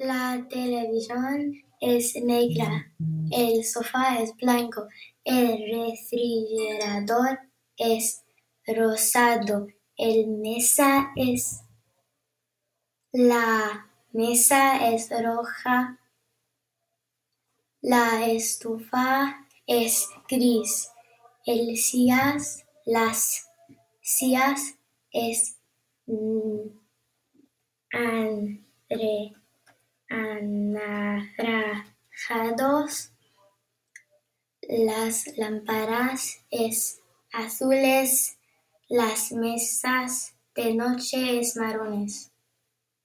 La televisión es negra, el sofá es blanco, el refrigerador es rosado, la mesa es roja, la estufa es gris, las sillas es andre- anaranjados, las lámparas es azules, las mesas de noche es marrones.